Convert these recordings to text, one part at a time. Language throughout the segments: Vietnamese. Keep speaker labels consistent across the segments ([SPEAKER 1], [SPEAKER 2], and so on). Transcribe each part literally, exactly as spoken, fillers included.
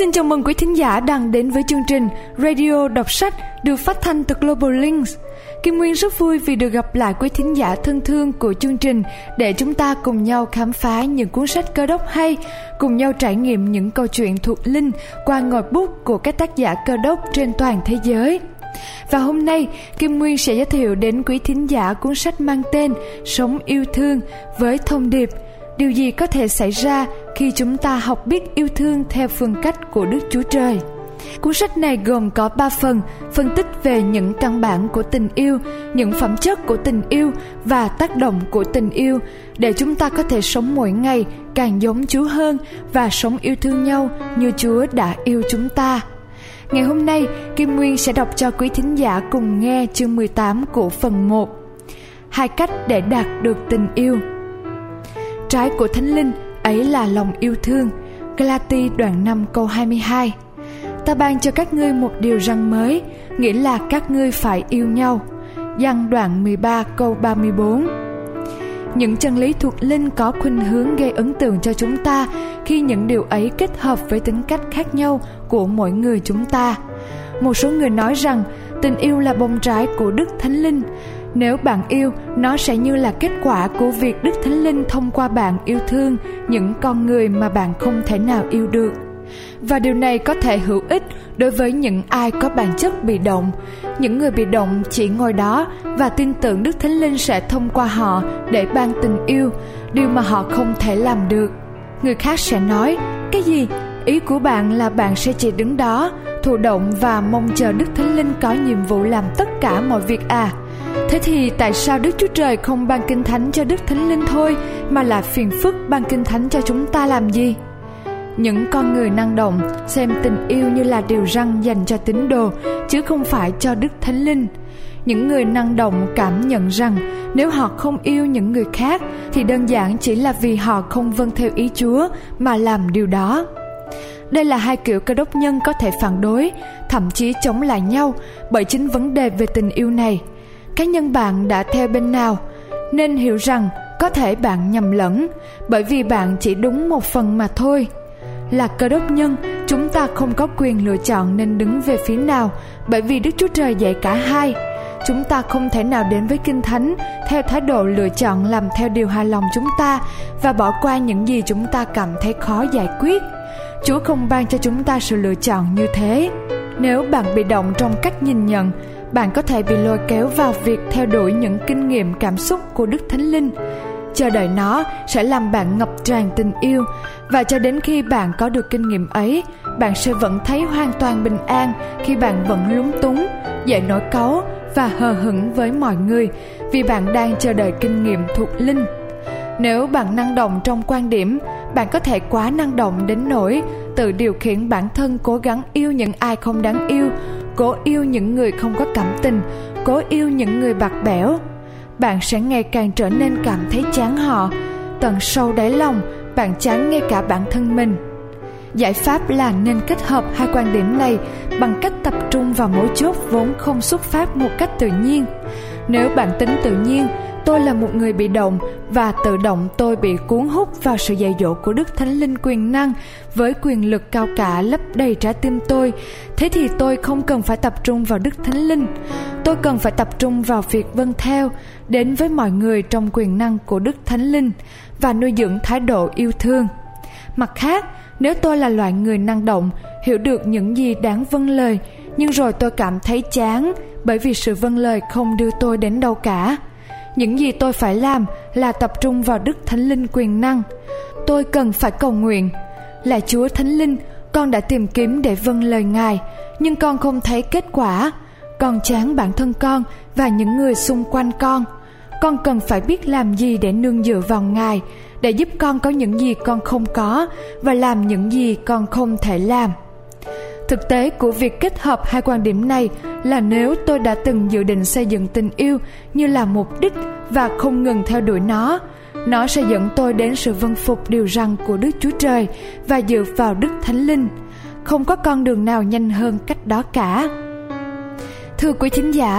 [SPEAKER 1] Xin chào mừng quý thính giả đang đến với chương trình Radio Đọc Sách được phát thanh từ Global Links. Kim Nguyên rất vui vì được gặp lại quý thính giả thân thương của chương trình để chúng ta cùng nhau khám phá những cuốn sách Cơ Đốc hay, cùng nhau trải nghiệm những câu chuyện thuộc linh qua ngòi bút của các tác giả Cơ Đốc trên toàn thế giới. Và hôm nay, Kim Nguyên sẽ giới thiệu đến quý thính giả cuốn sách mang tên Sống yêu thương với thông điệp điều gì có thể xảy ra khi chúng ta học biết yêu thương theo phương cách của Đức Chúa Trời. Cuốn sách này gồm có ba phần, phân tích về những căn bản của tình yêu, những phẩm chất của tình yêu và tác động của tình yêu để chúng ta có thể sống mỗi ngày càng giống Chúa hơn và sống yêu thương nhau như Chúa đã yêu chúng ta. Ngày hôm nay, Kim Nguyên sẽ đọc cho quý thính giả cùng nghe chương mười tám của phần một. Hai cách để đạt được tình yêu. Trái của Thánh Linh ấy là lòng yêu thương. Galatia đoạn năm câu hai mươi hai. Ta ban cho các ngươi một điều răn mới, nghĩa là các ngươi phải yêu nhau. Giăng đoạn mười ba câu ba mươi bốn. Những chân lý thuộc linh có khuynh hướng gây ấn tượng cho chúng ta khi những điều ấy kết hợp với tính cách khác nhau của mỗi người chúng ta. Một số người nói rằng tình yêu là bông trái của Đức Thánh Linh. Nếu bạn yêu, nó sẽ như là kết quả của việc Đức Thánh Linh thông qua bạn yêu thương những con người mà bạn không thể nào yêu được. Và điều này có thể hữu ích đối với những ai có bản chất bị động. Những người bị động chỉ ngồi đó và tin tưởng Đức Thánh Linh sẽ thông qua họ để ban tình yêu, điều mà họ không thể làm được. Người khác sẽ nói, cái gì? Ý của bạn là bạn sẽ chỉ đứng đó, thụ động và mong chờ Đức Thánh Linh có nhiệm vụ làm tất cả mọi việc à? Thế thì tại sao Đức Chúa Trời không ban Kinh Thánh cho Đức Thánh Linh thôi, mà là phiền phức ban Kinh Thánh cho chúng ta làm gì? Những con người năng động xem tình yêu như là điều răn dành cho tín đồ, chứ không phải cho Đức Thánh Linh. Những người năng động cảm nhận rằng nếu họ không yêu những người khác thì đơn giản chỉ là vì họ không vâng theo ý Chúa mà làm điều đó. Đây là hai kiểu Cơ Đốc nhân có thể phản đối, thậm chí chống lại nhau bởi chính vấn đề về tình yêu này. Cá nhân bạn đã theo bên nào? Nên hiểu rằng có thể bạn nhầm lẫn, bởi vì bạn chỉ đúng một phần mà thôi. Là Cơ Đốc nhân, chúng ta không có quyền lựa chọn nên đứng về phía nào, bởi vì Đức Chúa Trời dạy cả hai. Chúng ta không thể nào đến với Kinh Thánh theo thái độ lựa chọn làm theo điều hài lòng chúng ta và bỏ qua những gì chúng ta cảm thấy khó giải quyết. Chúa không ban cho chúng ta sự lựa chọn như thế. Nếu bạn bị động trong cách nhìn nhận, bạn có thể bị lôi kéo vào việc theo đuổi những kinh nghiệm cảm xúc của Đức Thánh Linh. Chờ đợi nó sẽ làm bạn ngập tràn tình yêu, và cho đến khi bạn có được kinh nghiệm ấy, bạn sẽ vẫn thấy hoàn toàn bình an khi bạn vẫn lúng túng, dễ nổi cáu và hờ hững với mọi người vì bạn đang chờ đợi kinh nghiệm thuộc linh. Nếu bạn năng động trong quan điểm, bạn có thể quá năng động đến nỗi tự điều khiển bản thân cố gắng yêu những ai không đáng yêu, cố yêu những người không có cảm tình, cố yêu những người bạc bẽo. Bạn sẽ ngày càng trở nên cảm thấy chán họ. Tận sâu đáy lòng, bạn chán ngay cả bản thân mình. Giải pháp là nên kết hợp hai quan điểm này bằng cách tập trung vào mấu chốt vốn không xuất phát một cách tự nhiên. Nếu bạn tính tự nhiên, tôi là một người bị động và tự động tôi bị cuốn hút vào sự dạy dỗ của Đức Thánh Linh quyền năng với quyền lực cao cả lấp đầy trái tim tôi, thế thì tôi không cần phải tập trung vào Đức Thánh Linh. Tôi cần phải tập trung vào việc vâng theo đến với mọi người trong quyền năng của Đức Thánh Linh và nuôi dưỡng thái độ yêu thương. Mặt khác, nếu tôi là loại người năng động, hiểu được những gì đáng vâng lời, nhưng rồi tôi cảm thấy chán bởi vì sự vâng lời không đưa tôi đến đâu cả, những gì tôi phải làm là tập trung vào Đức Thánh Linh quyền năng. Tôi cần phải cầu nguyện, là Chúa Thánh Linh, con đã tìm kiếm để vâng lời Ngài, nhưng con không thấy kết quả. Con chán bản thân con và những người xung quanh con. Con cần phải biết làm gì để nương dựa vào Ngài, để giúp con có những gì con không có và làm những gì con không thể làm. Thực tế của việc kết hợp hai quan điểm này là nếu tôi đã từng dự định xây dựng tình yêu như là mục đích và không ngừng theo đuổi nó, nó sẽ dẫn tôi đến sự vâng phục điều răn của Đức Chúa Trời và dựa vào Đức Thánh Linh. Không có con đường nào nhanh hơn cách đó cả. Thưa quý thính giả,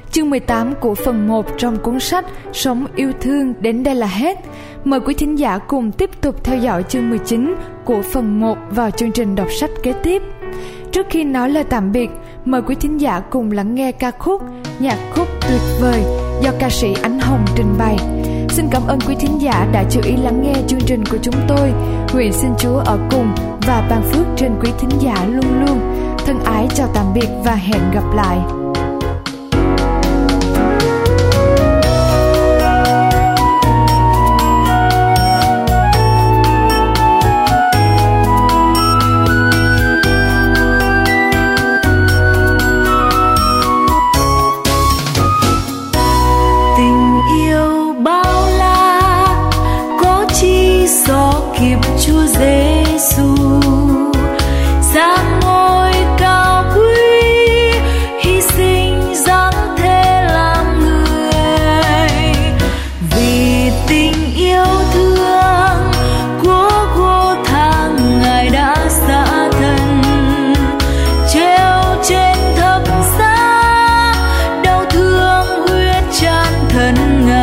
[SPEAKER 1] Chương mười tám của phần một trong cuốn sách Sống yêu thương đến đây là hết. Mời quý thính giả cùng tiếp tục theo dõi chương mười chín của phần một vào chương trình đọc sách kế tiếp. Trước khi nói lời tạm biệt, mời quý thính giả cùng lắng nghe ca khúc Nhạc khúc tuyệt vời do ca sĩ Ánh Hồng trình bày. Xin cảm ơn quý thính giả đã chú ý lắng nghe chương trình của chúng tôi. Nguyện xin Chúa ở cùng và ban phước trên quý thính giả luôn luôn. Thân ái chào tạm biệt và hẹn gặp lại.
[SPEAKER 2] Chúa Giêsu giáng ngôi cao quý, hy sinh dáng thế làm người, vì tình yêu thương của Golgotha Ngài đã xả thân, treo trên thập giá đau thương huyết chan thân Ngài.